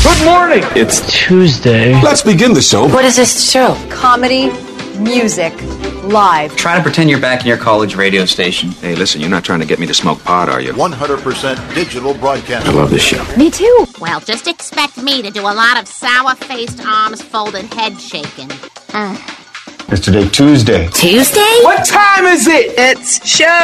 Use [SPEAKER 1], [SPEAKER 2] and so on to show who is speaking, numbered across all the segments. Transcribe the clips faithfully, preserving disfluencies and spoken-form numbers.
[SPEAKER 1] Good morning.
[SPEAKER 2] It's Tuesday.
[SPEAKER 3] Let's begin the show.
[SPEAKER 4] What is this show?
[SPEAKER 5] Comedy, music, live.
[SPEAKER 6] Try to pretend you're back in your college radio station.
[SPEAKER 3] Hey, listen, you're not trying to get me to smoke pot, are you?
[SPEAKER 7] one hundred percent digital broadcast.
[SPEAKER 3] I love this show.
[SPEAKER 5] Me too.
[SPEAKER 8] Well, just expect me to do a lot of sour-faced, arms folded, head shaking. Uh.
[SPEAKER 2] It's today Tuesday.
[SPEAKER 8] Tuesday?
[SPEAKER 1] What time is it?
[SPEAKER 9] It's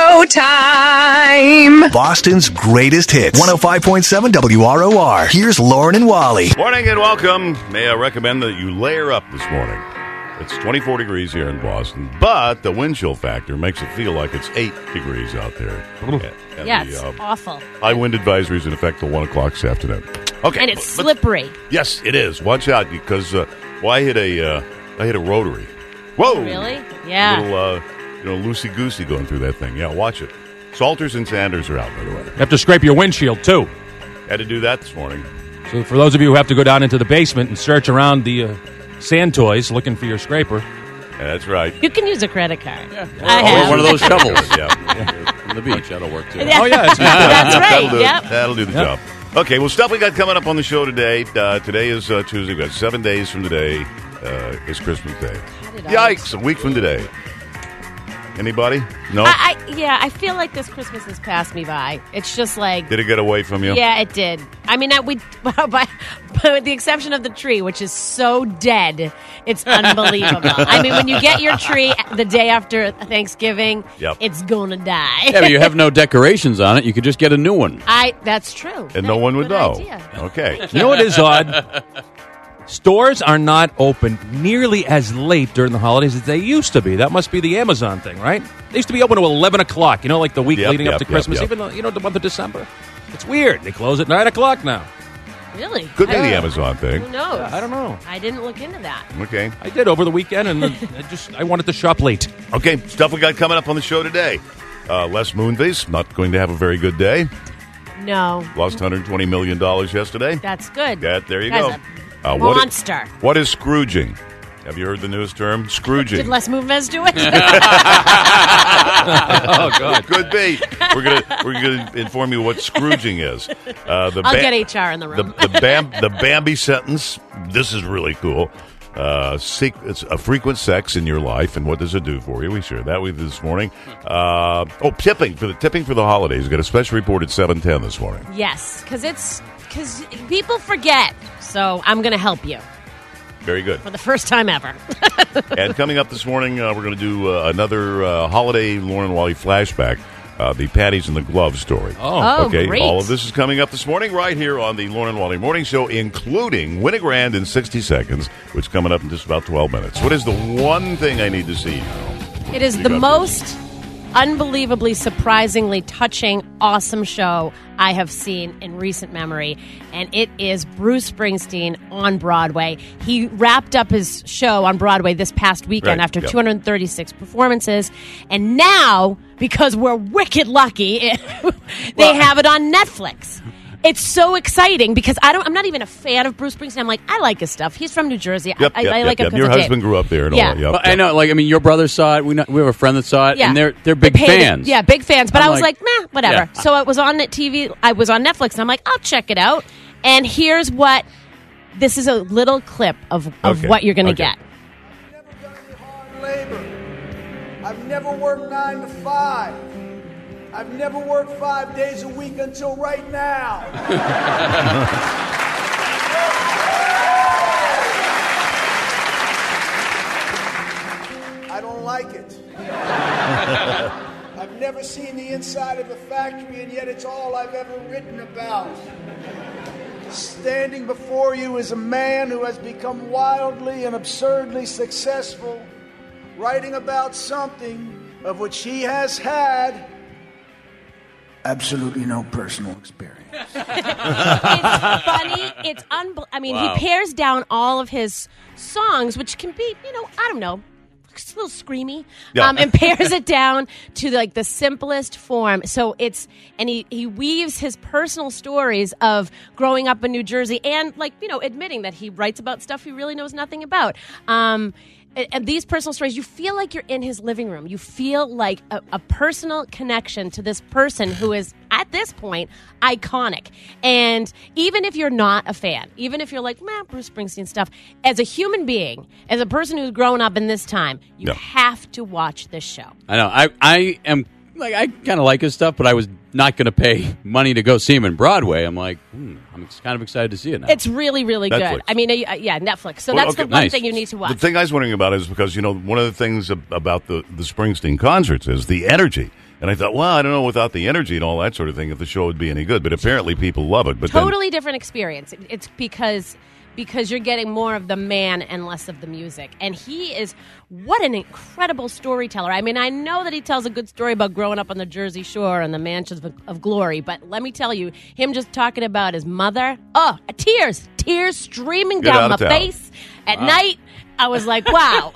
[SPEAKER 9] showtime.
[SPEAKER 10] Boston's greatest hits. one oh five point seven W R O R. Here's Lauren and Wally.
[SPEAKER 11] Morning and welcome. May I recommend that you layer up this morning. It's twenty-four degrees here in Boston, but the wind chill factor makes it feel like it's eight degrees out there.
[SPEAKER 12] And, and
[SPEAKER 13] yeah,
[SPEAKER 11] the,
[SPEAKER 13] it's
[SPEAKER 11] uh,
[SPEAKER 13] awful.
[SPEAKER 11] High wind advisory is in effect till one o'clock this afternoon. Okay.
[SPEAKER 13] And it's
[SPEAKER 11] but,
[SPEAKER 13] slippery.
[SPEAKER 11] Yes, it is. Watch out because uh, well, I hit a, uh, I hit a rotary. Whoa!
[SPEAKER 13] Really? Yeah.
[SPEAKER 11] A little, uh, you know, loosey-goosey going through that thing. Yeah, watch it. Salters and Sanders are out, by the way.
[SPEAKER 12] You have to scrape your windshield, too.
[SPEAKER 11] Had to do that this morning.
[SPEAKER 12] So for those of you who have to go down into the basement and search around the uh, sand toys looking for your scraper.
[SPEAKER 11] Yeah, that's right.
[SPEAKER 13] You can use a credit card.
[SPEAKER 11] Yeah.
[SPEAKER 13] I
[SPEAKER 11] or
[SPEAKER 13] have.
[SPEAKER 11] one of those shovels. yeah. yeah. On the beach, that'll work, too.
[SPEAKER 13] Yeah.
[SPEAKER 12] Oh, yeah. That's,
[SPEAKER 13] that's right.
[SPEAKER 11] That'll do,
[SPEAKER 13] yep.
[SPEAKER 11] that'll do the
[SPEAKER 12] Yep.
[SPEAKER 11] job. Okay, well, stuff we got coming up on the show today. Uh, today is uh, Tuesday. We've got seven days from today uh, is Christmas Day. Yikes, a week from today. Anybody? No?
[SPEAKER 13] I, I, yeah, I feel like this Christmas has passed me by. It's just like...
[SPEAKER 11] Did it get away from you?
[SPEAKER 13] Yeah, it did. I mean, I, we, by, by, with the exception of the tree, which is so dead, it's unbelievable. I mean, when you get your tree the day after Thanksgiving,
[SPEAKER 11] yep.
[SPEAKER 13] it's going to die.
[SPEAKER 14] Yeah, but you have no decorations on it. You could just get a new one.
[SPEAKER 13] I. That's true.
[SPEAKER 11] And
[SPEAKER 13] that's
[SPEAKER 11] no one would know.
[SPEAKER 13] Idea.
[SPEAKER 11] Okay.
[SPEAKER 12] You know what is odd? Stores are not open nearly as late during the holidays as they used to be. That must be the Amazon thing, right? They used to be open to eleven o'clock, you know, like the week
[SPEAKER 11] yep,
[SPEAKER 12] leading
[SPEAKER 11] yep,
[SPEAKER 12] up to
[SPEAKER 11] yep,
[SPEAKER 12] Christmas,
[SPEAKER 11] yep.
[SPEAKER 12] even, the, you know, the month of December. It's weird. They close at nine o'clock now.
[SPEAKER 13] Really?
[SPEAKER 11] Could be
[SPEAKER 13] I
[SPEAKER 11] the
[SPEAKER 13] don't-
[SPEAKER 11] Amazon thing.
[SPEAKER 13] Who knows?
[SPEAKER 12] I don't know.
[SPEAKER 13] I didn't look into that.
[SPEAKER 11] Okay.
[SPEAKER 12] I did over the weekend, and I just I wanted to shop late.
[SPEAKER 11] Okay, stuff we got coming up on the show today. Uh, Les Moonves, not going to have a very good day.
[SPEAKER 13] No.
[SPEAKER 11] Lost one hundred twenty million dollars yesterday.
[SPEAKER 13] That's good.
[SPEAKER 11] Yeah, there you
[SPEAKER 13] Guy's
[SPEAKER 11] go.
[SPEAKER 13] a
[SPEAKER 11] Uh, what
[SPEAKER 13] monster.
[SPEAKER 11] Is, what is Scrooging? Have you heard the newest term? Scrooging.
[SPEAKER 13] Did Les Moonves do it?
[SPEAKER 11] Oh God, could be. We're gonna we're gonna inform you what Scrooging is. Uh, the
[SPEAKER 13] I'll
[SPEAKER 11] ba-
[SPEAKER 13] get H R in the room.
[SPEAKER 11] The, the, Bam- the Bambi sentence. This is really cool. Uh, seek, it's a frequent sex in your life, and what does it do for you? We shared that with you this morning. Uh, oh, tipping for the tipping for the holidays. We got a special report at seven ten this morning.
[SPEAKER 13] Yes, because it's because people forget. So I'm going to help you
[SPEAKER 11] Very good.
[SPEAKER 13] for the first time ever.
[SPEAKER 11] And coming up this morning, uh, we're going to do uh, another uh, holiday Lauren and Wally flashback. Uh, the Patties and the Glove story.
[SPEAKER 13] Oh,
[SPEAKER 11] okay.
[SPEAKER 13] great.
[SPEAKER 11] All of this is coming up this morning right here on the Lauren and Wally Morning Show, including Win a Grand in sixty seconds, which is coming up in just about twelve minutes. What is the one thing I need to see now?
[SPEAKER 13] It is
[SPEAKER 11] You
[SPEAKER 13] the
[SPEAKER 11] got
[SPEAKER 13] most unbelievably, surprisingly touching, awesome show I have seen in recent memory. And it is Bruce Springsteen on Broadway. He wrapped up his show on Broadway this past weekend
[SPEAKER 11] Right,
[SPEAKER 13] after
[SPEAKER 11] yep.
[SPEAKER 13] two hundred thirty-six performances. And now, because we're wicked lucky, they
[SPEAKER 11] Well,
[SPEAKER 13] have it on Netflix. It's so exciting because I don't. I'm not even a fan of Bruce Springsteen. I'm like, I like his stuff. He's from New Jersey.
[SPEAKER 11] Yep,
[SPEAKER 13] I,
[SPEAKER 11] yep,
[SPEAKER 13] I
[SPEAKER 11] yep,
[SPEAKER 13] like
[SPEAKER 11] yep.
[SPEAKER 13] him. 'cause
[SPEAKER 11] Your
[SPEAKER 13] of Dave.
[SPEAKER 11] husband grew up there and
[SPEAKER 13] Yeah.
[SPEAKER 11] all. Yep,
[SPEAKER 14] Well, I
[SPEAKER 11] yep.
[SPEAKER 14] know, like, I mean, your brother saw it. We know, we have a friend that saw it,
[SPEAKER 13] Yeah.
[SPEAKER 14] and they're they're big
[SPEAKER 13] They paid it.
[SPEAKER 14] fans.
[SPEAKER 13] Yeah, big fans. But
[SPEAKER 14] I'm
[SPEAKER 13] I was
[SPEAKER 14] like-
[SPEAKER 13] like, meh, whatever.
[SPEAKER 14] Yeah.
[SPEAKER 13] So it was on T V. I was on Netflix, and I'm like, I'll check it out. And here's what. This is a little clip of, of
[SPEAKER 11] Okay,
[SPEAKER 13] what you're going to
[SPEAKER 11] okay.
[SPEAKER 13] get.
[SPEAKER 1] Labor. I've never worked nine to five. I've never worked five days a week until right now. I don't like it. I've never seen the inside of a factory, and yet it's all I've ever written about. Standing before you is a man who has become wildly and absurdly successful, writing about something of which he has had absolutely no personal experience.
[SPEAKER 13] It's funny. It's unbel- I mean,
[SPEAKER 14] Wow.
[SPEAKER 13] he pares down all of his songs, which can be, you know, I don't know, it's a little screamy,
[SPEAKER 11] Yeah.
[SPEAKER 13] um, and pares it down to like the simplest form. So it's and he he weaves his personal stories of growing up in New Jersey and like you know admitting that he writes about stuff he really knows nothing about. Um, and these personal stories, you feel like you're in his living room. You feel like a, a personal connection to this person who is, at this point, iconic. And even if you're not a fan, even if you're like, man, Bruce Springsteen stuff, as a human being, as a person who's grown up in this time, you
[SPEAKER 11] Yeah.
[SPEAKER 13] have to watch this show.
[SPEAKER 14] I know. I, I am, like, I kind of like his stuff, but I was not going to pay money to go see him in Broadway. I'm like, hmm, I'm kind of excited to see it now.
[SPEAKER 13] It's really, really
[SPEAKER 11] Netflix.
[SPEAKER 13] good. I mean, uh, yeah, Netflix. So
[SPEAKER 11] Well,
[SPEAKER 13] that's
[SPEAKER 11] okay,
[SPEAKER 13] the one
[SPEAKER 14] nice.
[SPEAKER 13] thing you need to watch.
[SPEAKER 11] The thing I was wondering about is because, you know, one of the things ab- about the, the Springsteen concerts is the energy. And I thought, well, I don't know, without the energy and all that sort of thing, if the show would be any good. But apparently people love it. But
[SPEAKER 13] Totally different experience. It's because because you're getting more of the man and less of the music. And he is, what an incredible storyteller. I mean, I know that he tells a good story about growing up on the Jersey Shore and the mansions of, of glory, but let me tell you, him just talking about his mother, oh, tears, tears streaming
[SPEAKER 11] Get
[SPEAKER 13] down
[SPEAKER 11] out
[SPEAKER 13] my
[SPEAKER 11] of town.
[SPEAKER 13] face. At night, I was like, wow.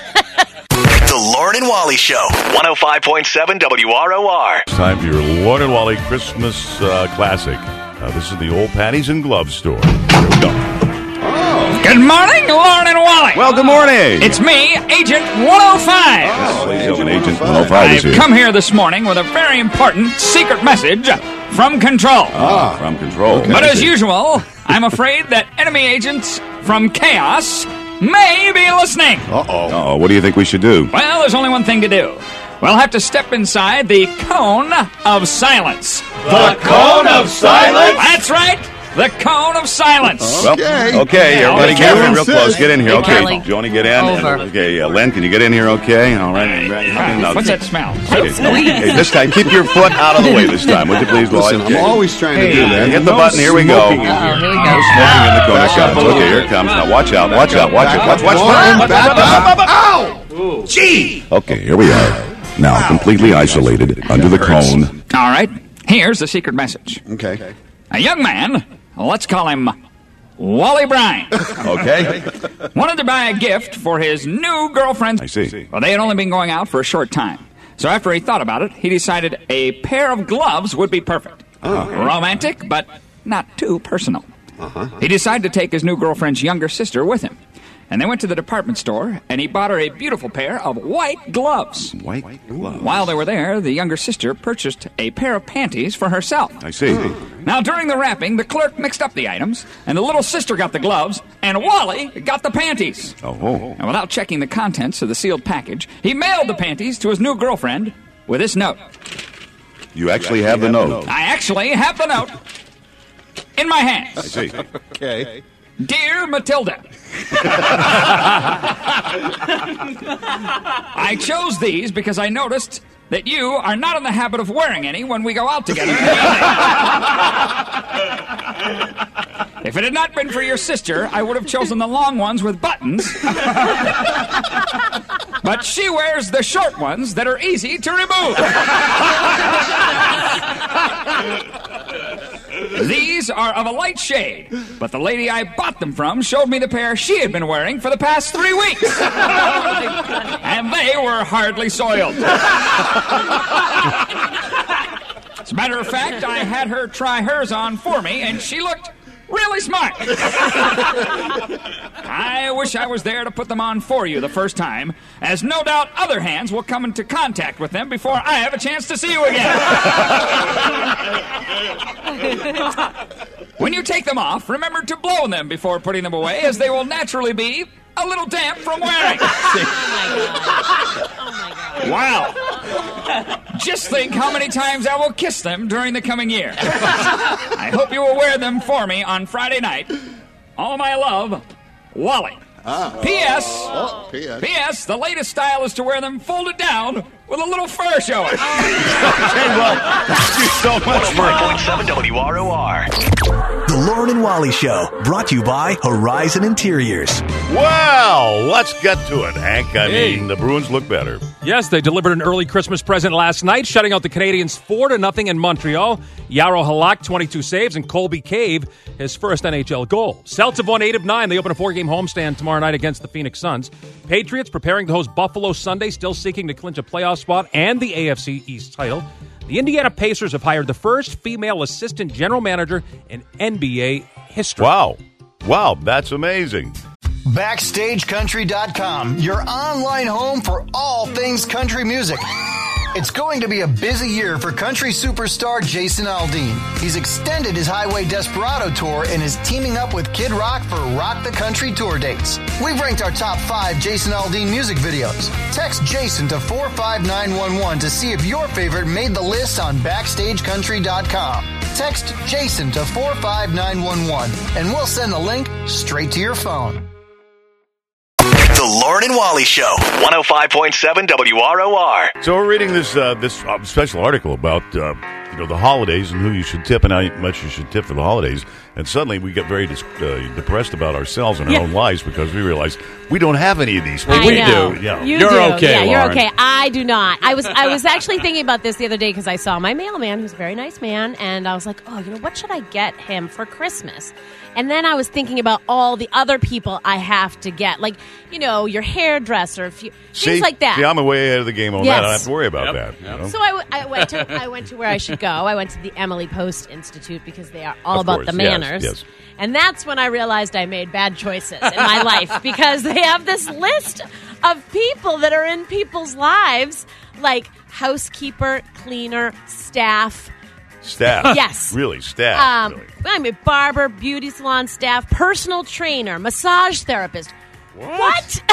[SPEAKER 10] The Lauren and Wally Show, one oh five point seven W R O R.
[SPEAKER 11] It's time for your Lauren and Wally Christmas uh, classic. Uh, this is the Old Panties and Gloves store. Here we go.
[SPEAKER 4] Good morning, Lauren and Wally.
[SPEAKER 3] Well, good morning.
[SPEAKER 4] It's me, Agent one oh five.
[SPEAKER 11] Ladies and gentlemen, Agent one oh five is
[SPEAKER 4] I've
[SPEAKER 11] here.
[SPEAKER 4] come here this morning with a very important secret message from Control.
[SPEAKER 11] Ah, from Control.
[SPEAKER 4] But as usual, I'm afraid that enemy agents from Chaos may be listening.
[SPEAKER 3] Uh-oh. Uh-oh. What do you think we should do?
[SPEAKER 4] Well, there's only one thing to do. We'll have to step inside the Cone of Silence.
[SPEAKER 3] The Cone of Silence?
[SPEAKER 4] That's right. The Cone of Silence.
[SPEAKER 3] Well, okay,
[SPEAKER 4] Yeah,
[SPEAKER 3] everybody
[SPEAKER 4] okay.
[SPEAKER 3] get in real close. Get in here.
[SPEAKER 13] Hey,
[SPEAKER 3] Okay,
[SPEAKER 13] Kelly.
[SPEAKER 3] Joni, get in.
[SPEAKER 13] Over.
[SPEAKER 3] Okay, uh, Len, can you get in here? Okay, all right.
[SPEAKER 4] Right. What's that smell?
[SPEAKER 3] Okay. Hey, this time, keep your foot out of the way this time, would you please, Wally?
[SPEAKER 2] Listen, I'm always trying to do that.
[SPEAKER 3] Hit the button. Here we go.
[SPEAKER 2] Uh-oh, here we
[SPEAKER 3] No smoking in the Cone of Silence. Okay, here it comes. Now, watch out. Watch out. Watch it. Watch, watch, watch.
[SPEAKER 2] Back up.
[SPEAKER 3] Ow! Gee! Okay, here we are. Now, completely isolated under the cone.
[SPEAKER 4] All right. Here's the secret message.
[SPEAKER 2] Okay.
[SPEAKER 4] A young man, let's call him Wally Brine,
[SPEAKER 3] Okay?
[SPEAKER 4] wanted to buy a gift for his new girlfriend.
[SPEAKER 3] I see.
[SPEAKER 4] Well, they had only been going out for a short time. So after he thought about it, he decided a pair of gloves would be perfect. Romantic, but not too personal.
[SPEAKER 2] Uh-huh.
[SPEAKER 4] He decided to take his new girlfriend's younger sister with him. And they went to the department store, and he bought her a beautiful pair of white gloves.
[SPEAKER 3] White gloves.
[SPEAKER 4] While they were there, the younger sister purchased a pair of panties for herself.
[SPEAKER 3] I see.
[SPEAKER 4] Now, during the wrapping, the clerk mixed up the items, and the little sister got the gloves, and Wally got the panties.
[SPEAKER 3] Oh, oh.
[SPEAKER 4] And without checking the contents of the sealed package, he mailed the panties to his new girlfriend with this note.
[SPEAKER 3] You actually have the note.
[SPEAKER 4] I actually have the note in my
[SPEAKER 3] I
[SPEAKER 4] hands.
[SPEAKER 3] see.
[SPEAKER 2] Okay.
[SPEAKER 4] Dear Matilda, I chose these because I noticed that you are not in the habit of wearing any when we go out together. If it had not been for your sister, I would have chosen the long ones with buttons. But she wears the short ones that are easy to remove. These are of a light shade, but the lady I bought them from showed me the pair she had been wearing for the past three weeks. And they were hardly soiled. As a matter of fact, I had her try hers on for me, and she looked really smart. I wish I was there to put them on for you the first time, as no doubt other hands will come into contact with them before I have a chance to see you again. When you take them off, remember to blow them before putting them away, as they will naturally be a little damp from wearing. Wow. Just think how many times I will kiss them during the coming year. I hope you will wear them for me on Friday night. All my love, Wally.
[SPEAKER 2] Ah.
[SPEAKER 4] P S.
[SPEAKER 2] Oh, P S.
[SPEAKER 4] P S. The latest style is to wear them folded down with a little fur showing.
[SPEAKER 10] Okay, well, thank you so much. one oh five point seven W R O R. The Lauren and Wally Show, brought to you by Horizon Interiors.
[SPEAKER 11] Well, let's get to it, Hank. I
[SPEAKER 12] Hey.
[SPEAKER 11] mean, the Bruins look better.
[SPEAKER 12] Yes, they delivered an early Christmas present last night, shutting out the Canadiens four to nothing in Montreal. Yaro Halak, twenty-two saves, and Colby Cave, his first N H L goal. Celts have won eight of nine. They open a four-game homestand tomorrow night against the Phoenix Suns. Patriots preparing to host Buffalo Sunday, still seeking to clinch a playoff spot and the A F C East title. The Indiana Pacers have hired the first female assistant general manager in N B A history.
[SPEAKER 11] Wow. Wow, that's amazing.
[SPEAKER 9] Backstage Country dot com, your online home for all things country music. It's going to be a busy year for country superstar Jason Aldean. He's extended his Highway Desperado tour and is teaming up with Kid Rock for Rock the Country tour dates. We've ranked our top five Jason Aldean music videos. Text Jason to four five nine one one to see if your favorite made the list on Backstage Country dot com. Text Jason to four five nine one one and we'll send the link straight to your phone.
[SPEAKER 10] The Lauren and Wally Show, one oh five point seven W R O R.
[SPEAKER 11] So we're reading this uh, this uh, special article about uh, you know the holidays and who you should tip and how much you should tip for the holidays. And suddenly we get very dis- uh, depressed about ourselves and our
[SPEAKER 13] Yeah.
[SPEAKER 11] own lives because we realize we don't have any of these.
[SPEAKER 13] I
[SPEAKER 11] we
[SPEAKER 13] know.
[SPEAKER 11] do. Yeah.
[SPEAKER 13] You
[SPEAKER 14] You're
[SPEAKER 13] do.
[SPEAKER 14] okay,
[SPEAKER 13] Yeah, you're
[SPEAKER 14] Lauren.
[SPEAKER 13] okay. I do not. I was I was actually thinking about this the other day because I saw my mailman, who's a very nice man, and I was like, oh, you know, what should I get him for Christmas? And then I was thinking about all the other people I have to get, like, you know, your hairdresser, a few,
[SPEAKER 11] See?
[SPEAKER 13] things like that.
[SPEAKER 11] See, I'm way ahead of the game on
[SPEAKER 13] Yes.
[SPEAKER 11] that. I don't have to worry about
[SPEAKER 14] Yep.
[SPEAKER 11] that.
[SPEAKER 14] Yep.
[SPEAKER 11] You know?
[SPEAKER 13] So I, w- I went to I went to where I should go. I went to the Emily Post Institute because they are all
[SPEAKER 11] Of
[SPEAKER 13] about
[SPEAKER 11] course,
[SPEAKER 13] the
[SPEAKER 11] yes,
[SPEAKER 13] manners.
[SPEAKER 11] yes.
[SPEAKER 13] And that's when I realized I made bad choices in my life because they have this list of people that are in people's lives, like housekeeper, cleaner, staff.
[SPEAKER 11] Staff.
[SPEAKER 13] Yes.
[SPEAKER 11] Really, staff.
[SPEAKER 13] Um,
[SPEAKER 11] really.
[SPEAKER 13] I mean, barber, beauty salon staff, personal trainer, massage therapist. What?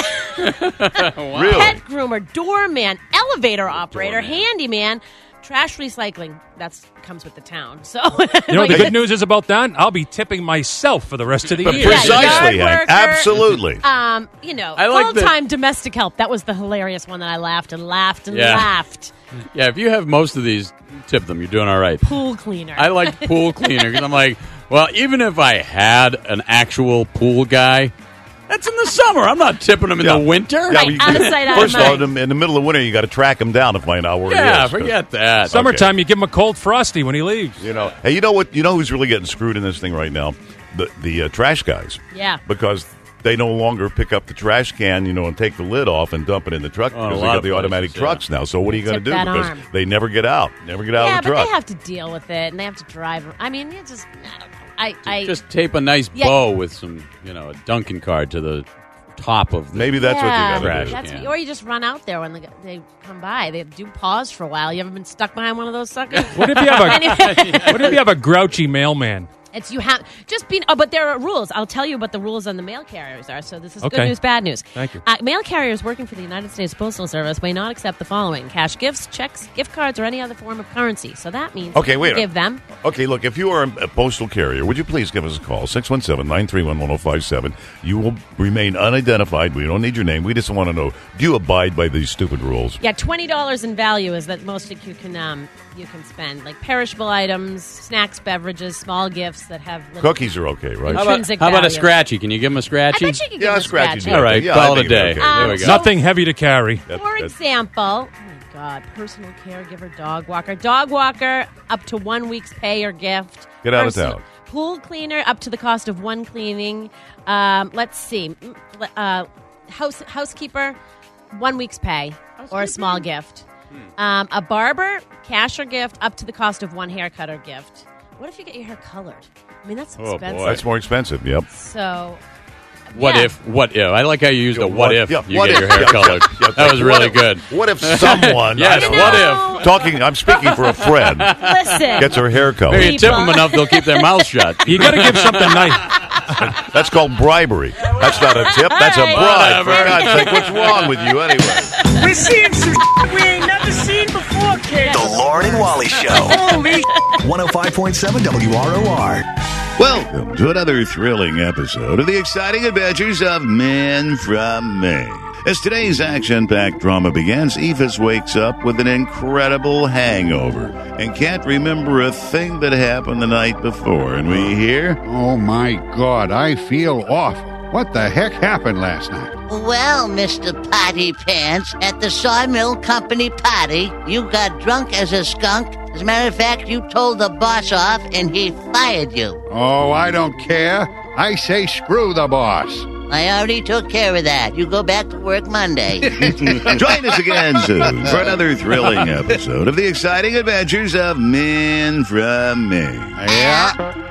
[SPEAKER 11] Really?
[SPEAKER 13] Pet groomer, doorman, elevator operator, handyman, trash recycling. That's comes with the town. So
[SPEAKER 12] You know what the good news is about that? I'll be tipping myself for the rest of the
[SPEAKER 11] But
[SPEAKER 12] year.
[SPEAKER 11] precisely,
[SPEAKER 13] yard
[SPEAKER 11] Hank.
[SPEAKER 13] worker.
[SPEAKER 11] Absolutely.
[SPEAKER 13] Um, you know,
[SPEAKER 14] I like the-
[SPEAKER 13] full-time domestic help. That was the hilarious one that I laughed and laughed and
[SPEAKER 14] Yeah.
[SPEAKER 13] laughed.
[SPEAKER 14] Yeah, if you have most of these, tip them. You're doing all right.
[SPEAKER 13] Pool cleaner.
[SPEAKER 14] I like pool cleaner because I'm like, well, even if I had an actual pool guy, that's in the summer. I'm not tipping him in
[SPEAKER 11] Yeah.
[SPEAKER 14] the winter.
[SPEAKER 11] Yeah,
[SPEAKER 13] Right,
[SPEAKER 11] we-
[SPEAKER 13] out of sight, out of
[SPEAKER 11] First of all,
[SPEAKER 13] mind.
[SPEAKER 11] in the, in the middle of winter, you got to track him down to find out where
[SPEAKER 14] Yeah,
[SPEAKER 11] he is.
[SPEAKER 14] forget that.
[SPEAKER 12] Summertime, you give him a cold frosty when he leaves.
[SPEAKER 11] You know, hey, you know what? You know who's really getting screwed in this thing right now? The the uh, trash guys.
[SPEAKER 13] Yeah.
[SPEAKER 11] Because they no longer pick up the trash can, you know, and take the lid off and dump it in the truck
[SPEAKER 14] Oh, a
[SPEAKER 11] because they
[SPEAKER 14] lot
[SPEAKER 11] got
[SPEAKER 14] of
[SPEAKER 11] the automatic
[SPEAKER 14] places, yeah.
[SPEAKER 11] trucks now. So what are you going to
[SPEAKER 13] Tip
[SPEAKER 11] do?
[SPEAKER 13] that
[SPEAKER 11] Because
[SPEAKER 13] arm.
[SPEAKER 11] they never get out, never get out
[SPEAKER 13] yeah,
[SPEAKER 11] of the
[SPEAKER 13] but
[SPEAKER 11] truck.
[SPEAKER 13] they have to deal with it, and they have to drive. I mean, you just, I don't know. I, I
[SPEAKER 14] Just tape a nice
[SPEAKER 13] Yeah.
[SPEAKER 14] bow with some, you know, a Dunkin' card to the top of the
[SPEAKER 11] Maybe that's
[SPEAKER 13] yeah,
[SPEAKER 11] what you got to
[SPEAKER 14] Trash
[SPEAKER 11] do.
[SPEAKER 13] that's
[SPEAKER 14] can.
[SPEAKER 13] Or you just run out there when they, they come by. They do pause for a while. You ever been stuck behind one of those suckers?
[SPEAKER 12] What if you have a
[SPEAKER 13] Anyway.
[SPEAKER 12] What if you have a grouchy mailman?
[SPEAKER 13] It's you have just been. Oh, but there are rules. I'll tell you what the rules on the mail carriers are. So this is
[SPEAKER 12] Okay.
[SPEAKER 13] good news, bad news.
[SPEAKER 12] Thank you.
[SPEAKER 13] Uh, mail carriers working for the United States Postal Service may not accept the following: cash gifts, checks, gift cards, or any other form of currency. So that means
[SPEAKER 11] Okay,
[SPEAKER 13] you
[SPEAKER 11] wait a
[SPEAKER 13] give them.
[SPEAKER 11] Okay, look, if you are a postal carrier, would you please give us a call, six one seven, nine three one, one oh five seven. You will remain unidentified. We don't need your name. We just want to know, do you abide by these stupid rules?
[SPEAKER 13] Yeah, twenty dollars in value is that most that you can um, you can spend, like perishable items, snacks, beverages, small gifts that have little
[SPEAKER 11] Cookies are okay, right?
[SPEAKER 14] How about,
[SPEAKER 13] intrinsic
[SPEAKER 14] how about a
[SPEAKER 13] value.
[SPEAKER 14] scratchy? Can you give him a scratchy?
[SPEAKER 13] I bet you could
[SPEAKER 11] Yeah,
[SPEAKER 13] give
[SPEAKER 11] a
[SPEAKER 13] a
[SPEAKER 11] scratchy.
[SPEAKER 13] scratchy.
[SPEAKER 14] All right,
[SPEAKER 11] Yeah,
[SPEAKER 14] call
[SPEAKER 11] I
[SPEAKER 14] it a
[SPEAKER 11] think it's
[SPEAKER 14] day.
[SPEAKER 11] okay.
[SPEAKER 14] There we go.
[SPEAKER 13] so-
[SPEAKER 12] Nothing heavy to carry.
[SPEAKER 11] That-
[SPEAKER 13] For
[SPEAKER 11] that-
[SPEAKER 13] example, oh my God, personal caregiver, dog walker, dog walker up to one week's pay or gift.
[SPEAKER 11] Get out of
[SPEAKER 13] Personal-
[SPEAKER 11] town.
[SPEAKER 13] Pool cleaner up to the cost of one cleaning. Um, let's see, Mm, uh, house housekeeper, one week's pay or a small gift. Um, a barber, cash or gift up to the cost of one haircut or gift. What if you get your hair colored? I mean, that's
[SPEAKER 14] Oh, boy.
[SPEAKER 13] expensive.
[SPEAKER 11] That's more expensive, yep.
[SPEAKER 13] So,
[SPEAKER 14] What
[SPEAKER 13] yeah.
[SPEAKER 14] if? What if? I like how you used
[SPEAKER 11] Yeah,
[SPEAKER 14] a what,
[SPEAKER 11] what-
[SPEAKER 14] if
[SPEAKER 11] yeah,
[SPEAKER 14] you
[SPEAKER 11] what
[SPEAKER 14] get
[SPEAKER 11] if-
[SPEAKER 14] your hair
[SPEAKER 11] yeah,
[SPEAKER 14] colored.
[SPEAKER 11] yeah, yeah,
[SPEAKER 14] that was
[SPEAKER 11] what
[SPEAKER 14] really
[SPEAKER 11] if-
[SPEAKER 14] good.
[SPEAKER 11] What if someone,
[SPEAKER 14] Yes,
[SPEAKER 11] I don't
[SPEAKER 14] what
[SPEAKER 11] know,
[SPEAKER 14] if?
[SPEAKER 11] talking, I'm speaking for a friend,
[SPEAKER 13] listen,
[SPEAKER 11] gets her hair
[SPEAKER 14] Hey,
[SPEAKER 11] colored.
[SPEAKER 14] you tip them enough, they'll keep their mouth shut.
[SPEAKER 12] You got to give something nice.
[SPEAKER 11] That's called bribery. That's not a tip. That's a
[SPEAKER 13] All right.
[SPEAKER 11] bribe. For
[SPEAKER 14] Whatever.
[SPEAKER 11] God's sake, what's wrong with you anyway?
[SPEAKER 15] We're seeing some we ain't never seen before, kid.
[SPEAKER 10] The Lauren and Wally Show.
[SPEAKER 15] Holy
[SPEAKER 10] one oh five point seven W R O R.
[SPEAKER 3] Welcome to another thrilling episode of the exciting adventures of Men from Maine. As today's action-packed drama begins, Ephus wakes up with an incredible hangover and can't remember a thing that happened the night before. And we hear...
[SPEAKER 2] Oh, my God, I feel awful. What the heck happened last night?
[SPEAKER 16] Well, Mister Potty Pants, at the Sawmill Company party, you got drunk as a skunk. As a matter of fact, you told the boss off and he fired you.
[SPEAKER 2] Oh, I don't care. I say screw the boss.
[SPEAKER 16] I already took care of that. You go back to work Monday.
[SPEAKER 3] Join us again soon for another thrilling episode of the exciting adventures of Men from Maine.
[SPEAKER 2] Yeah.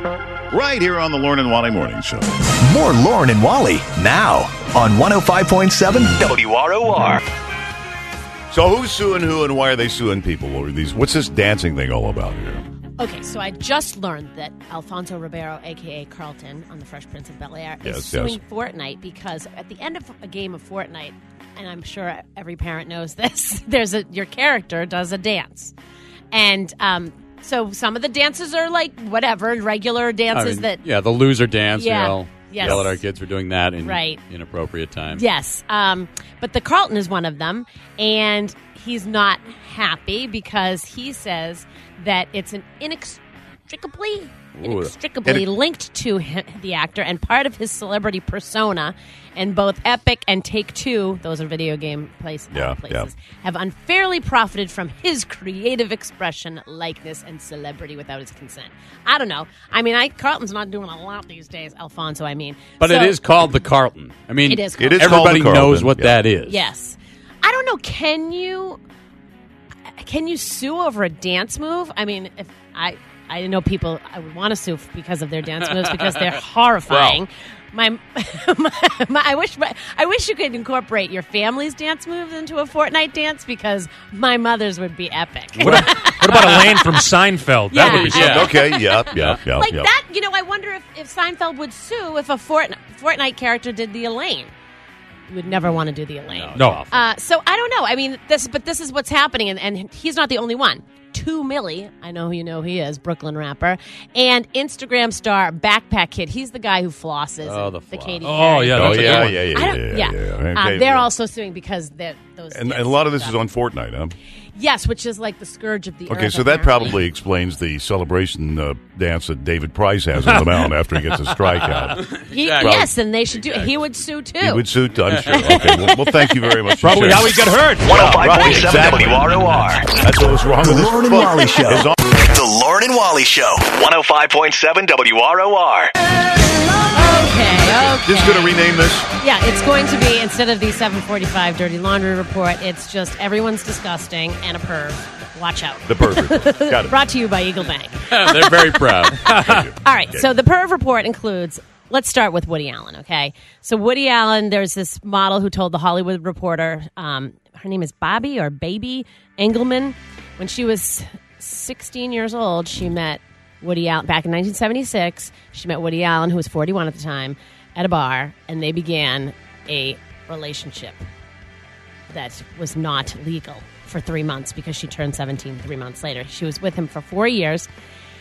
[SPEAKER 3] right here on the Lauren and Wally Morning Show.
[SPEAKER 10] More Lauren and Wally now on one oh five point seven W R O R.
[SPEAKER 3] So who's suing who and why are they suing people over these? What's this dancing thing all about here?
[SPEAKER 13] Okay, so I just learned that Alfonso Ribeiro, a k a. Carlton, on The Fresh Prince of Bel-Air,
[SPEAKER 3] Yes,
[SPEAKER 13] is suing
[SPEAKER 3] yes.
[SPEAKER 13] Fortnite because at the end of a game of Fortnite, and I'm sure every parent knows this, there's a your character does a dance. And um, so some of the dances are like whatever, regular dances
[SPEAKER 14] I mean,
[SPEAKER 13] that...
[SPEAKER 14] Yeah, the loser dance.
[SPEAKER 13] Yeah,
[SPEAKER 14] We all
[SPEAKER 13] yes.
[SPEAKER 14] yell at our kids for doing that in
[SPEAKER 13] Right.
[SPEAKER 14] inappropriate times.
[SPEAKER 13] Yes, um, but the Carlton is one of them, and he's not happy because he says that it's an inextricably,
[SPEAKER 14] Ooh.
[SPEAKER 13] inextricably
[SPEAKER 14] And it-
[SPEAKER 13] linked to hi- the actor and part of his celebrity persona. And both Epic and Take-Two, those are video game place,
[SPEAKER 3] Yeah,
[SPEAKER 13] places,
[SPEAKER 3] yeah.
[SPEAKER 13] have unfairly profited from his creative expression, likeness, and celebrity without his consent. I don't know. I mean, I, Carlton's not doing a lot these days. Alfonso, I mean.
[SPEAKER 14] But
[SPEAKER 13] So-
[SPEAKER 14] it is called the Carlton. I mean,
[SPEAKER 13] It is called
[SPEAKER 3] It is called
[SPEAKER 14] everybody
[SPEAKER 3] the Carlton,
[SPEAKER 14] knows what
[SPEAKER 3] yeah.
[SPEAKER 14] that is.
[SPEAKER 13] Yes. I don't know. Can you can you sue over a dance move? I mean, if I I know people I would want to sue because of their dance moves because they're horrifying. My, my, my I wish my, I wish you could incorporate your family's dance moves into a Fortnite dance because my mother's would be epic.
[SPEAKER 12] What, a, what about Elaine from Seinfeld? That
[SPEAKER 13] Yeah.
[SPEAKER 12] would be something.
[SPEAKER 3] Yeah. Okay, yep, yep, yep,
[SPEAKER 13] like
[SPEAKER 3] yep.
[SPEAKER 13] that, you know, I wonder if, if Seinfeld would sue if a Fortnite, Fortnite character did the Elaine. You would never want to do the Elaine.
[SPEAKER 12] No.
[SPEAKER 13] Uh, so I don't know. I mean, this, but this is what's happening, and, and he's not the only one. Two Millie, I know who you know he is, Brooklyn rapper, and Instagram star Backpack Kid. He's the guy who flosses.
[SPEAKER 14] Oh,
[SPEAKER 13] and
[SPEAKER 14] the
[SPEAKER 13] the
[SPEAKER 14] floss.
[SPEAKER 13] Katy
[SPEAKER 12] Oh,
[SPEAKER 13] Perry.
[SPEAKER 12] yeah,
[SPEAKER 3] Oh,
[SPEAKER 12] that's a good
[SPEAKER 3] yeah,
[SPEAKER 12] one.
[SPEAKER 3] yeah, yeah,
[SPEAKER 13] I
[SPEAKER 3] yeah,
[SPEAKER 13] don't,
[SPEAKER 3] yeah.
[SPEAKER 13] yeah.
[SPEAKER 3] yeah.
[SPEAKER 13] Uh,
[SPEAKER 3] Okay,
[SPEAKER 13] they're
[SPEAKER 3] yeah.
[SPEAKER 13] also suing because they're those.
[SPEAKER 3] And,
[SPEAKER 13] dance
[SPEAKER 3] and a lot of this
[SPEAKER 13] stuff.
[SPEAKER 3] is on Fortnite, huh?
[SPEAKER 13] Yes, which is like the scourge of the
[SPEAKER 3] Okay,
[SPEAKER 13] earth,
[SPEAKER 3] so that
[SPEAKER 13] apparently.
[SPEAKER 3] probably explains the celebration uh, dance that David Price has on the mound after he gets a strikeout.
[SPEAKER 13] He,
[SPEAKER 14] Exactly.
[SPEAKER 13] Yes, and they should do. He would sue too.
[SPEAKER 3] He would suit, I'm sure. Okay, well, well, thank you very much. for
[SPEAKER 12] Probably
[SPEAKER 3] sharing.
[SPEAKER 12] how he got hurt.
[SPEAKER 10] one oh five point
[SPEAKER 3] Right,
[SPEAKER 10] seven
[SPEAKER 3] exactly.
[SPEAKER 10] W R O R.
[SPEAKER 3] That's what was wrong with
[SPEAKER 10] The
[SPEAKER 3] this
[SPEAKER 10] Lauren and
[SPEAKER 3] foot.
[SPEAKER 10] Wally Show.
[SPEAKER 3] Is on-
[SPEAKER 10] The Lauren and Wally Show. one oh five point seven W R O R.
[SPEAKER 13] Okay, okay.
[SPEAKER 3] Just going to rename this?
[SPEAKER 13] Yeah, it's going to be, instead of the seven forty-five Dirty Laundry Report, it's just everyone's disgusting and a perv. Watch out.
[SPEAKER 3] The perfect. Got it.
[SPEAKER 13] Brought to you by Eagle Bank.
[SPEAKER 14] They're very proud.
[SPEAKER 13] All right, so the perv report includes, let's start with Woody Allen, okay? So Woody Allen, there's this model who told The Hollywood Reporter, um, her name is Bobby or Baby Engelman. When she was sixteen years old, she met Woody Allen, back in nineteen seventy-six, she met Woody Allen, who was forty-one at the time, at a bar, and they began a relationship that was not legal for three months because she turned seventeen three months later. She was with him for four years,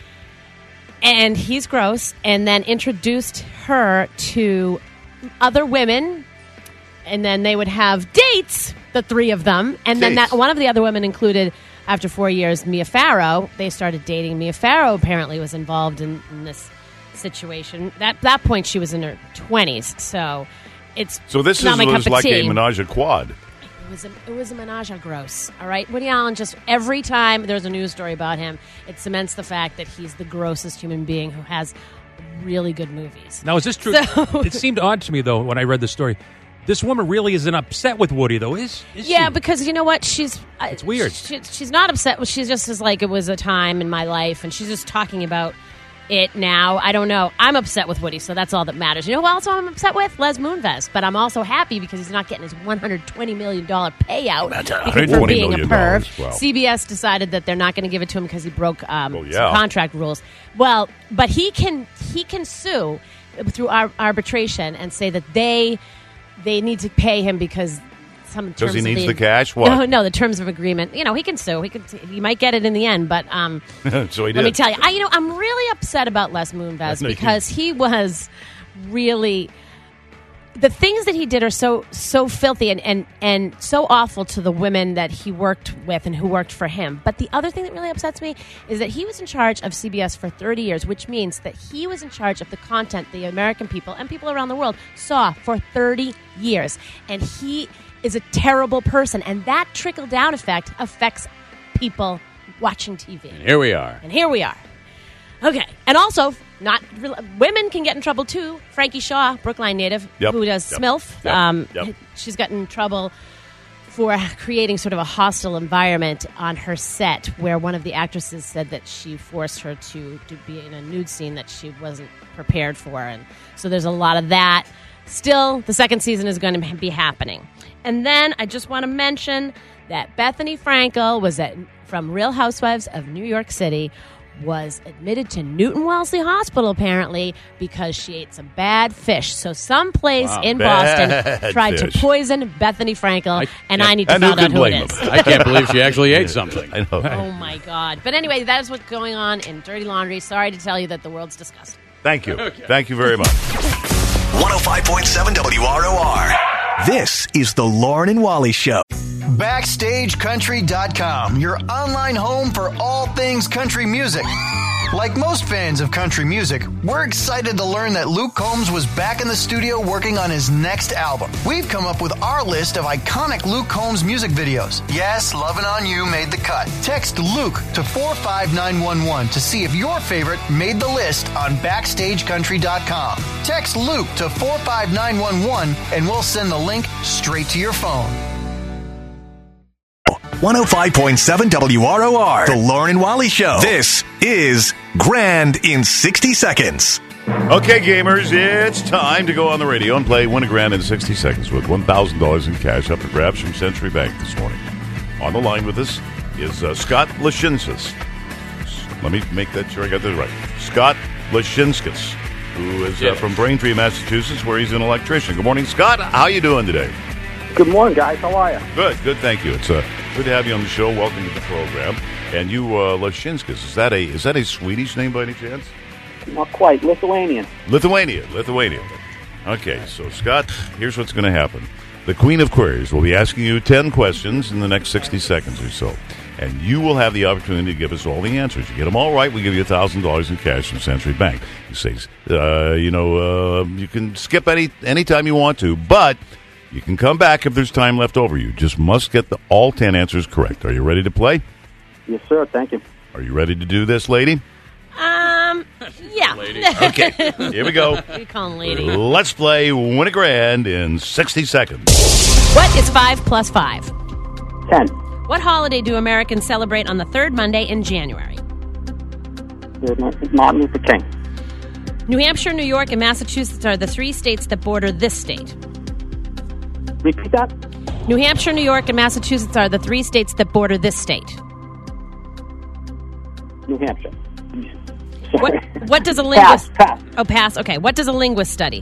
[SPEAKER 13] and he's gross, and then introduced her to other women, and then they would have dates, the three of them, and then
[SPEAKER 3] Dates.
[SPEAKER 13] that one of the other women included, after four years, Mia Farrow. They started dating. Mia Farrow apparently was involved in, in this situation. At that point, she was in her twenties, so it's
[SPEAKER 3] So this
[SPEAKER 13] not
[SPEAKER 3] is
[SPEAKER 13] my cup
[SPEAKER 3] was
[SPEAKER 13] of
[SPEAKER 3] like
[SPEAKER 13] tea.
[SPEAKER 3] a menage a quad.
[SPEAKER 13] It was a, it was a menage a gross. All right, Woody Allen, just every time there's a news story about him, it cements the fact that he's the grossest human being who has really good movies.
[SPEAKER 12] Now, is this true?
[SPEAKER 13] So-
[SPEAKER 12] It seemed odd to me, though, when I read the story. This woman really isn't upset with Woody, though, is, is
[SPEAKER 13] Yeah,
[SPEAKER 12] she?
[SPEAKER 13] because you know what? She's
[SPEAKER 12] It's weird.
[SPEAKER 13] She, she's not upset. She just is like, it was a time in my life, and she's just talking about it now. I don't know. I'm upset with Woody, so that's all that matters. You know who else I'm upset with? Les Moonves. But I'm also happy because he's not getting his one hundred twenty million dollars payout
[SPEAKER 3] That's
[SPEAKER 13] because for
[SPEAKER 3] $120
[SPEAKER 13] being a
[SPEAKER 3] million
[SPEAKER 13] perv.
[SPEAKER 3] dollars. Wow.
[SPEAKER 13] C B S decided that they're not going to give it to him because he broke um,
[SPEAKER 3] Well, yeah.
[SPEAKER 13] some contract rules. Well, but he can he can sue through ar- arbitration and say that they they need to pay him because some
[SPEAKER 3] Because he
[SPEAKER 13] terms of
[SPEAKER 3] needs the cash? What?
[SPEAKER 13] No, no, the terms of agreement. You know, he can sue. He could. He might get it in the end, but um,
[SPEAKER 3] So he
[SPEAKER 13] let me
[SPEAKER 3] did.
[SPEAKER 13] tell you, I, you know, I'm really upset about Les Moonves
[SPEAKER 3] know you
[SPEAKER 13] because he was really. The things that he did are so so filthy and, and, and so awful to the women that he worked with and who worked for him. But the other thing that really upsets me is that he was in charge of C B S for thirty years, which means that he was in charge of the content the American people and people around the world saw for thirty years. And he is a terrible person. And that trickle-down effect affects people watching T V.
[SPEAKER 14] And here we are.
[SPEAKER 13] And here we are. Okay. And also, not women can get in trouble too. Frankie Shaw, Brookline native,
[SPEAKER 3] Yep.
[SPEAKER 13] who does
[SPEAKER 3] Yep.
[SPEAKER 13] SMILF.
[SPEAKER 3] Yep.
[SPEAKER 13] Um,
[SPEAKER 3] Yep.
[SPEAKER 13] She's gotten in trouble for creating sort of a hostile environment on her set, where one of the actresses said that she forced her to, to be in a nude scene that she wasn't prepared for. And so there's a lot of that. Still, the second season is going to be happening. And then I just want to mention that Bethany Frankel was at, from Real Housewives of New York City, was admitted to Newton Wellesley Hospital, apparently, because she ate some bad fish. So some place
[SPEAKER 14] Wow,
[SPEAKER 13] in
[SPEAKER 14] bad
[SPEAKER 13] Boston tried
[SPEAKER 14] fish.
[SPEAKER 13] to poison Bethany Frankel,
[SPEAKER 14] I-
[SPEAKER 13] and
[SPEAKER 14] yeah.
[SPEAKER 13] I need to
[SPEAKER 14] And who
[SPEAKER 13] find out
[SPEAKER 14] can
[SPEAKER 13] who it
[SPEAKER 14] blame
[SPEAKER 13] is.
[SPEAKER 14] them? I can't believe she actually ate something.
[SPEAKER 11] I know.
[SPEAKER 13] Oh, my God. But anyway, that is what's going on in Dirty Laundry. Sorry to tell you that the world's disgusting.
[SPEAKER 11] Thank you. Thank you very much.
[SPEAKER 10] one oh five point seven W R O R. This is the Lauren and Wally Show.
[SPEAKER 9] Backstage Country dot com, your online home for all things country music. Like most fans of country music, we're excited to learn that Luke Combs was back in the studio working on his next album. We've come up with our list of iconic Luke Combs music videos. Yes, Lovin' On You made the cut. Text Luke to four five nine one one to see if your favorite made the list on Backstage Country dot com. Text Luke to four five nine one one and we'll send the link straight to your phone.
[SPEAKER 10] one oh five point seven W R O R. The Lauren and Wally Show. This is Grand in sixty seconds.
[SPEAKER 11] Okay, gamers, it's time to go on the radio and play Win a Grand in sixty seconds with one thousand dollars in cash up for grabs from Century Bank this morning. On the line with us is uh, Scott Lashinskas. Let me make that sure I got that right. Scott Lashinskas, who is uh,
[SPEAKER 17] Yes.
[SPEAKER 11] from Braintree, Massachusetts, where he's an electrician. Good morning, Scott. How you doing today?
[SPEAKER 17] Good morning, guys. How are you?
[SPEAKER 11] Good, good. Thank you. It's uh, good to have you on the show. Welcome to the program. And you, uh, Lashinskas, is that a is that a Swedish name by any chance?
[SPEAKER 17] Not quite. Lithuanian.
[SPEAKER 11] Lithuania, Lithuania. Okay, so Scott, here's what's going to happen. The Queen of Queries will be asking you ten questions in the next sixty seconds or so. And you will have the opportunity to give us all the answers. You get them all right, we give you one thousand dollars in cash from Century Bank. You say, uh, you know, uh, you can skip any anytime you want to, but you can come back if there's time left over. You just must get the, all ten answers correct. Are you ready to play?
[SPEAKER 17] Yes, sir. Thank you.
[SPEAKER 11] Are you ready to do this, lady?
[SPEAKER 13] Um, yeah.
[SPEAKER 11] Okay, here we go.
[SPEAKER 13] We call him lady.
[SPEAKER 11] Let's play Win a Grand in sixty seconds.
[SPEAKER 13] What is five plus five?
[SPEAKER 17] Ten.
[SPEAKER 13] What holiday do Americans celebrate on the third Monday in January?
[SPEAKER 17] Martin Luther King.
[SPEAKER 13] New Hampshire, New York, and Massachusetts are the three states that border this state.
[SPEAKER 17] Repeat that.
[SPEAKER 13] New Hampshire, New York, and Massachusetts are the three states that border this state.
[SPEAKER 17] New Hampshire.
[SPEAKER 13] What What does a linguist... Pass, pass. Oh, pass. Okay. What does a linguist study?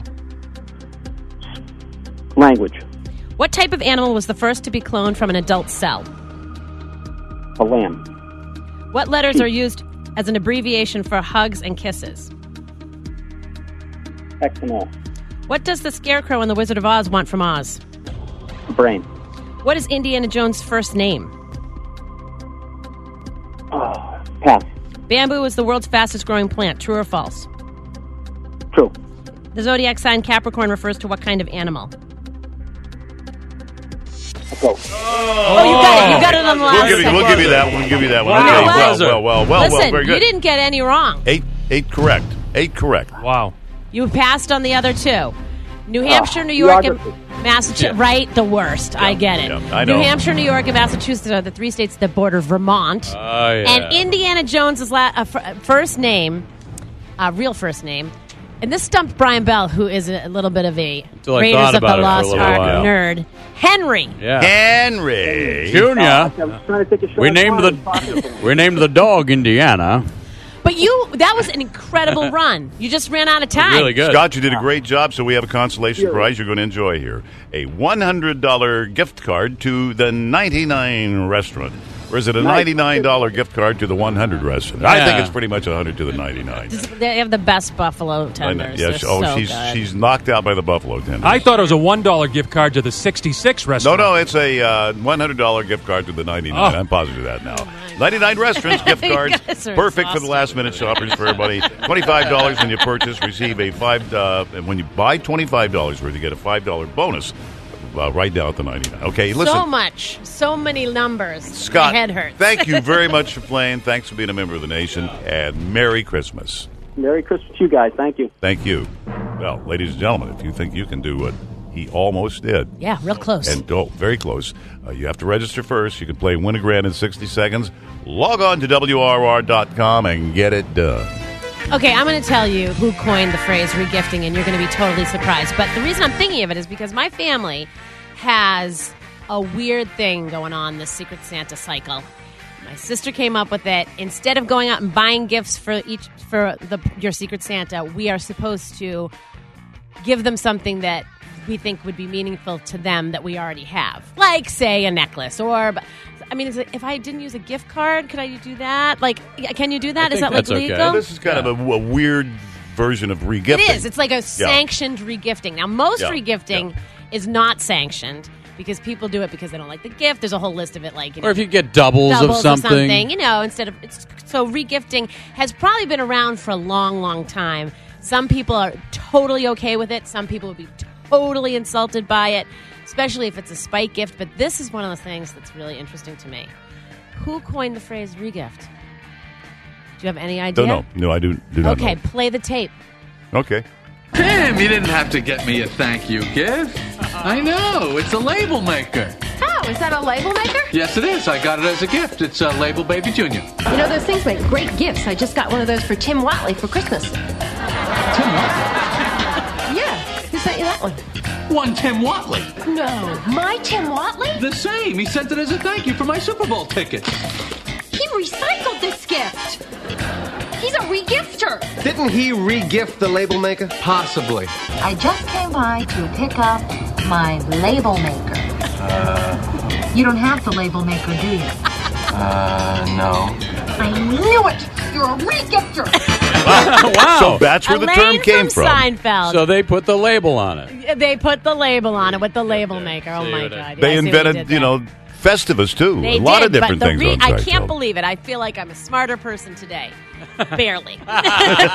[SPEAKER 17] Language.
[SPEAKER 13] What type of animal was the first to be cloned from an adult cell?
[SPEAKER 17] A lamb.
[SPEAKER 13] What letters are used as an abbreviation for hugs and kisses?
[SPEAKER 17] X and O.
[SPEAKER 13] What does the Scarecrow in The Wizard of Oz want from Oz?
[SPEAKER 17] Brain.
[SPEAKER 13] What is Indiana Jones' first name?
[SPEAKER 17] Oh, pass.
[SPEAKER 13] Bamboo is the world's fastest growing plant. True or false?
[SPEAKER 17] True.
[SPEAKER 13] The zodiac sign Capricorn refers to what kind of animal?
[SPEAKER 17] A goat.
[SPEAKER 13] Oh, you got it. You got it on the last
[SPEAKER 11] We'll give you, we'll give you that one. We'll give you that one.
[SPEAKER 13] You know
[SPEAKER 11] Okay,
[SPEAKER 13] what?
[SPEAKER 11] well, well, well, well,
[SPEAKER 13] Listen,
[SPEAKER 11] well, very good.
[SPEAKER 13] you didn't get any wrong.
[SPEAKER 11] Eight, eight correct. Eight correct.
[SPEAKER 12] Wow.
[SPEAKER 13] You passed on the other two. New Hampshire, New York, and Massachusetts.
[SPEAKER 11] Yeah.
[SPEAKER 13] Right, the worst. I get it.
[SPEAKER 11] yeah, I know.
[SPEAKER 13] New Hampshire, New York, and Massachusetts are the three states that border Vermont.
[SPEAKER 14] Oh, yeah.
[SPEAKER 13] And Indiana Jones' la- uh, f- first name, uh, real first name, and this stumped Brian Bell, who is a, a little bit of a
[SPEAKER 14] Until I
[SPEAKER 13] Raiders
[SPEAKER 14] thought
[SPEAKER 13] of the
[SPEAKER 14] about it for a
[SPEAKER 13] Lost
[SPEAKER 14] little
[SPEAKER 13] Ark
[SPEAKER 14] while.
[SPEAKER 13] nerd. Henry.
[SPEAKER 14] Yeah.
[SPEAKER 11] Henry.
[SPEAKER 14] Junior.
[SPEAKER 17] I was trying to take a shot
[SPEAKER 14] We
[SPEAKER 17] at
[SPEAKER 14] named
[SPEAKER 17] Martin.
[SPEAKER 14] the we named the dog Indiana.
[SPEAKER 13] But you, that was an incredible run. You just ran out of time.
[SPEAKER 14] Really good.
[SPEAKER 11] Scott, you did a great job, so we have a consolation prize you're going to enjoy here. A one hundred dollars gift card to the ninety-nine restaurant. Or is it a ninety-nine dollars gift card to the one hundred restaurant? I
[SPEAKER 14] Yeah.
[SPEAKER 11] think it's pretty much one hundred to the ninety-nine.
[SPEAKER 13] They have the best buffalo tenders.
[SPEAKER 11] Yeah,
[SPEAKER 13] They're
[SPEAKER 11] she- oh,
[SPEAKER 13] so
[SPEAKER 11] she's
[SPEAKER 13] good.
[SPEAKER 11] she's knocked out by the buffalo tenders.
[SPEAKER 12] I thought it was a one dollar gift card to the sixty-six
[SPEAKER 11] No,
[SPEAKER 12] restaurant.
[SPEAKER 11] no, it's a uh, one hundred dollars gift card to the ninety-nine.
[SPEAKER 12] Oh.
[SPEAKER 11] I'm positive of that now. ninety-nine restaurants gift
[SPEAKER 13] You
[SPEAKER 11] cards.
[SPEAKER 13] guys are
[SPEAKER 11] Perfect for the
[SPEAKER 13] exhausted.
[SPEAKER 11] last minute shoppers for everybody. twenty-five dollars when you purchase, receive a five uh, and when you buy twenty-five dollars worth, you get a five dollars bonus uh, right down at the ninety-nine. Okay, listen.
[SPEAKER 13] So much. So many numbers.
[SPEAKER 11] Scott,
[SPEAKER 13] My head hurts.
[SPEAKER 11] thank you very much for playing. Thanks for being a member of the nation, and Merry Christmas.
[SPEAKER 17] Merry Christmas to you guys. Thank you.
[SPEAKER 11] Thank you. Well, ladies and gentlemen, if you think you can do what He almost did.
[SPEAKER 13] Yeah, real close.
[SPEAKER 11] And oh, very close. Uh, you have to register first. You can play Win a Grand in sixty seconds. Log on to W R R dot com and get it done.
[SPEAKER 13] Okay, I'm going to tell you who coined the phrase regifting, and you're going to be totally surprised. But the reason I'm thinking of it is because my family has a weird thing going on this Secret Santa cycle. My sister came up with it. Instead of going out and buying gifts for each for the your Secret Santa, we are supposed to give them something that we think would be meaningful to them that we already have. Like, say, a necklace. Or, I mean, is it, if I didn't use a gift card, could I do that? Like, can you do that?
[SPEAKER 11] I
[SPEAKER 13] Is that,
[SPEAKER 11] think
[SPEAKER 13] like,
[SPEAKER 11] that's okay.
[SPEAKER 13] legal?
[SPEAKER 11] Well, this is kind yeah. of a, a weird version of regifting.
[SPEAKER 13] It is. It's like a sanctioned yeah. regifting. Now, most
[SPEAKER 11] yeah.
[SPEAKER 13] regifting yeah. is not sanctioned because people do it because they don't like the gift. There's a whole list of it, like, you know,
[SPEAKER 14] or if you get doubles,
[SPEAKER 13] doubles
[SPEAKER 14] of something.
[SPEAKER 13] Or something, you know, instead of it's, so regifting has probably been around for a long, long time. Some people are totally okay with it. Some people would be totally insulted by it, especially if it's a spite gift. But this is one of the things that's really interesting to me. Who coined the phrase regift? Do you have any idea?
[SPEAKER 11] Don't know. No, I do, do not
[SPEAKER 13] okay,
[SPEAKER 11] know.
[SPEAKER 13] play the tape.
[SPEAKER 11] Okay.
[SPEAKER 18] Tim, you didn't have to get me a thank you gift. I know. It's a label maker.
[SPEAKER 19] Oh, is that a label maker?
[SPEAKER 18] Yes, it is. I got it as a gift. It's a Label Baby Junior.
[SPEAKER 19] You know, those things make great gifts. I just got one of those for Tim Watley for Christmas.
[SPEAKER 18] Tim Watley?
[SPEAKER 19] Yeah. Who sent you that one?
[SPEAKER 18] One Tim Watley.
[SPEAKER 19] No. My Tim Watley?
[SPEAKER 18] The same. He sent it as a thank you for my Super Bowl tickets.
[SPEAKER 19] He recycled this gift. He's a regifter.
[SPEAKER 20] Didn't he re-gift the label maker?
[SPEAKER 18] Possibly.
[SPEAKER 21] I just came by to pick up my label maker.
[SPEAKER 20] Uh...
[SPEAKER 21] You don't have the label maker, do you?
[SPEAKER 20] Uh, no.
[SPEAKER 19] I knew it! You're a regifter!
[SPEAKER 11] Wow. wow. So that's where
[SPEAKER 13] Elaine
[SPEAKER 11] the term came
[SPEAKER 13] from.
[SPEAKER 11] from.
[SPEAKER 13] Seinfeld.
[SPEAKER 14] So they put the label on it.
[SPEAKER 13] They put the label on it with the label maker. Oh, my God.
[SPEAKER 11] They
[SPEAKER 13] yeah,
[SPEAKER 11] invented, you know, Festivus, too.
[SPEAKER 13] They
[SPEAKER 11] a lot
[SPEAKER 13] did,
[SPEAKER 11] of different
[SPEAKER 13] but the
[SPEAKER 11] things
[SPEAKER 13] re-
[SPEAKER 11] on
[SPEAKER 13] I
[SPEAKER 11] Seinfeld.
[SPEAKER 13] can't believe it. I feel like I'm a smarter person today. Barely.
[SPEAKER 22] Like,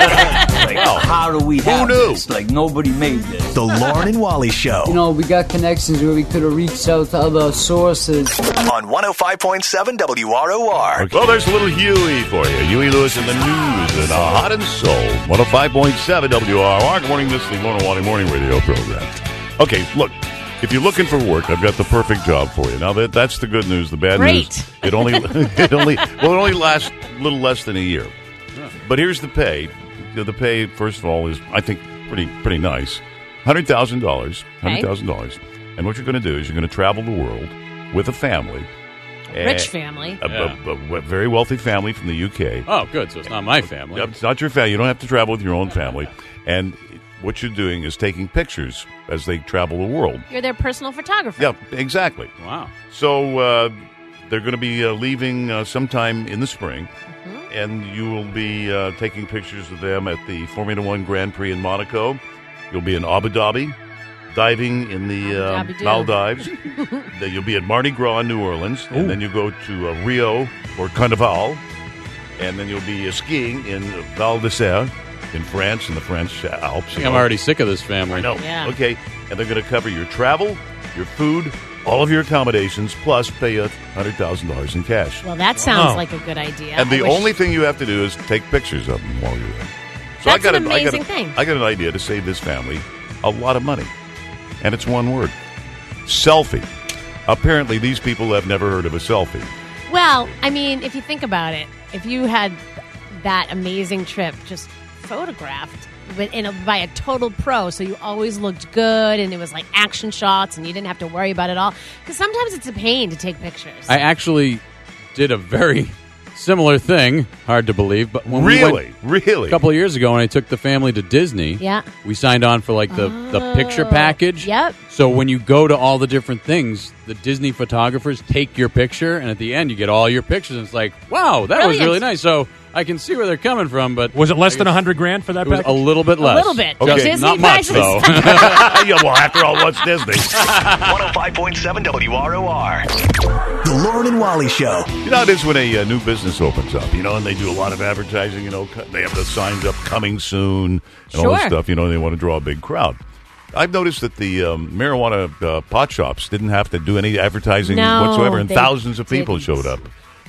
[SPEAKER 22] how do we have
[SPEAKER 11] Who knew?
[SPEAKER 22] this? Like, nobody made this.
[SPEAKER 10] The Lauren and Wally Show.
[SPEAKER 23] You know, we got connections where we could have reached out to other sources.
[SPEAKER 10] On one oh five point seven W R O R.
[SPEAKER 11] Okay. Well, there's a little Huey for you. Huey Lewis in the news and uh, Hot and Soul. one oh five point seven W R O R. Good morning. This is the Lauren and Wally Morning Radio program. Okay, look. If you're looking for work, I've got the perfect job for you. Now that that's the good news. The bad
[SPEAKER 13] Great.
[SPEAKER 11] news, it only it only well it only lasts a little less than a year. But here's the pay. The pay, first of all, is I think pretty pretty nice. Hundred thousand dollars. Hundred thousand dollars. And what you're going to do is you're going to travel the world with a family.
[SPEAKER 13] Rich family.
[SPEAKER 11] A,
[SPEAKER 14] Yeah.
[SPEAKER 11] a, a, a very wealthy family from the U K.
[SPEAKER 14] Oh, good. So it's not my family.
[SPEAKER 11] It's not your family. You don't have to travel with your own family. And what you're doing is taking pictures as they travel the world.
[SPEAKER 13] You're their personal photographer.
[SPEAKER 11] Yeah, exactly.
[SPEAKER 14] Wow.
[SPEAKER 11] So uh, they're going to be uh, leaving uh, sometime in the spring,
[SPEAKER 13] Mm-hmm.
[SPEAKER 11] and you will be uh, taking pictures of them at the Formula One Grand Prix in Monaco. You'll be in Abu Dhabi, diving in the uh,
[SPEAKER 13] Abu Dhabi.
[SPEAKER 11] Maldives. Then you'll be at Mardi Gras in New Orleans, and then you go to uh, Rio or Carnival, and then you'll be uh, skiing in Val d'Isère in France, in the French Alps.
[SPEAKER 14] I think I'm already sick of this family.
[SPEAKER 11] I know.
[SPEAKER 13] Yeah.
[SPEAKER 11] Okay, and they're going to cover your travel, your food, all of your accommodations, plus pay you one hundred thousand dollars in cash.
[SPEAKER 13] Well, that sounds
[SPEAKER 11] Wow.
[SPEAKER 13] like a good idea.
[SPEAKER 11] And
[SPEAKER 13] I
[SPEAKER 11] the
[SPEAKER 13] wish-
[SPEAKER 11] only thing you have to do is take pictures of them while you're there. So
[SPEAKER 13] That's
[SPEAKER 11] I got
[SPEAKER 13] an
[SPEAKER 11] a- I got
[SPEAKER 13] amazing
[SPEAKER 11] a-
[SPEAKER 13] thing.
[SPEAKER 11] I got an idea to save this family a lot of money. And it's one word. Selfie. Apparently, these people have never heard of a selfie.
[SPEAKER 13] Well, I mean, if you think about it, if you had that amazing trip just photographed with, in a, by a total pro, so you always looked good and it was like action shots and you didn't have to worry about it all. Because sometimes it's a pain to take pictures.
[SPEAKER 14] I actually did a very similar thing. Hard to believe, but when we
[SPEAKER 11] Really?
[SPEAKER 14] went
[SPEAKER 11] Really?
[SPEAKER 14] a couple of years ago when I took the family to Disney,
[SPEAKER 13] Yeah.
[SPEAKER 14] we signed on for like the, the picture
[SPEAKER 13] Oh,
[SPEAKER 14] package.
[SPEAKER 13] Yep.
[SPEAKER 14] So when you go to all the different things, the Disney photographers take your picture, and at the end you get all your pictures. And it's like, wow, that was
[SPEAKER 13] Brilliant.
[SPEAKER 14] really nice. So I can see where they're coming from, but
[SPEAKER 12] Was it less
[SPEAKER 14] I
[SPEAKER 12] than
[SPEAKER 14] guess
[SPEAKER 12] a hundred grand for that
[SPEAKER 14] it was
[SPEAKER 12] package?
[SPEAKER 14] a little bit less.
[SPEAKER 13] little bit.
[SPEAKER 14] Just
[SPEAKER 13] Disney
[SPEAKER 14] not much
[SPEAKER 13] prices.
[SPEAKER 14] though.
[SPEAKER 11] Yeah, well, after all, what's Disney?
[SPEAKER 10] one oh five point seven W R O R. The Lauren and Wally Show.
[SPEAKER 11] You know how it is when a uh, new business opens up, you know, and they do a lot of advertising, you know, co- they have the signs up coming soon and all this
[SPEAKER 13] Sure.
[SPEAKER 11] stuff, you know, and they want to draw a big crowd. I've noticed that the um, marijuana uh, pot shops didn't have to do any advertising
[SPEAKER 13] No,
[SPEAKER 11] whatsoever, and
[SPEAKER 13] they
[SPEAKER 11] thousands of people
[SPEAKER 13] didn't.
[SPEAKER 11] showed up.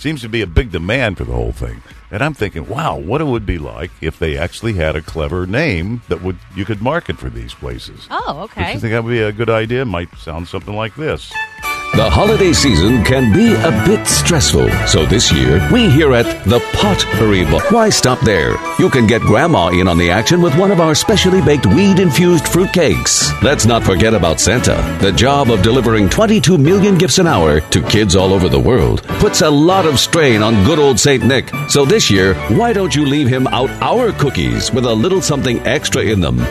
[SPEAKER 11] seems to be a big demand for the whole thing. And I'm thinking, wow, what it would be like if they actually had a clever name that would you could market for these places.
[SPEAKER 13] Oh,
[SPEAKER 11] Don't
[SPEAKER 13] okay.
[SPEAKER 11] you think that would be a good idea? Might sound something like this.
[SPEAKER 5] The holiday season can be a bit stressful, so this year we here at the Pottery Bar. Why stop there? You can get Grandma in on the action with one of our specially baked weed-infused fruitcakes. Let's not forget about Santa. The job of delivering twenty-two million gifts an hour to kids all over the world puts a lot of strain on good old Saint Nick. So this year, why don't you leave him out our cookies with a little something extra in them?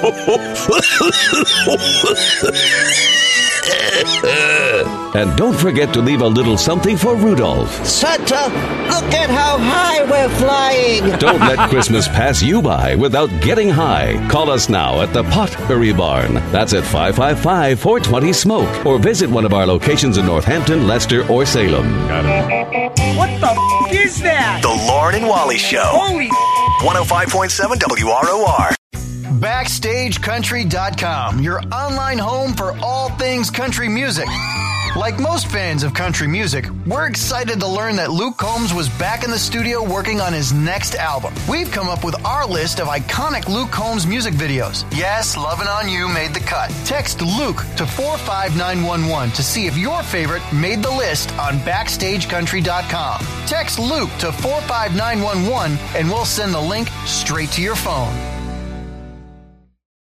[SPEAKER 5] And don't forget to leave a little something for Rudolph.
[SPEAKER 6] Santa, look at how high we're flying.
[SPEAKER 5] Don't let Christmas pass you by without getting high. Call us now at the Pottery Barn. That's at five five five, four two zero, SMOKE. Or visit one of our locations in Northampton, Leicester, or Salem.
[SPEAKER 15] What the f*** is that?
[SPEAKER 10] The Lauren and Wally Show.
[SPEAKER 15] Holy
[SPEAKER 10] one oh five point seven W R O R.
[SPEAKER 9] Backstage Country dot com, your online home for all things country music. Like most fans of country music, we're excited to learn that Luke Combs was back in the studio working on his next album. We've come up with our list of iconic Luke Combs music videos. Yes, Lovin' On You made the cut. Text Luke to four five nine one one to see if your favorite made the list on Backstage Country dot com. Text Luke to four five nine one one and we'll send the link straight to your phone.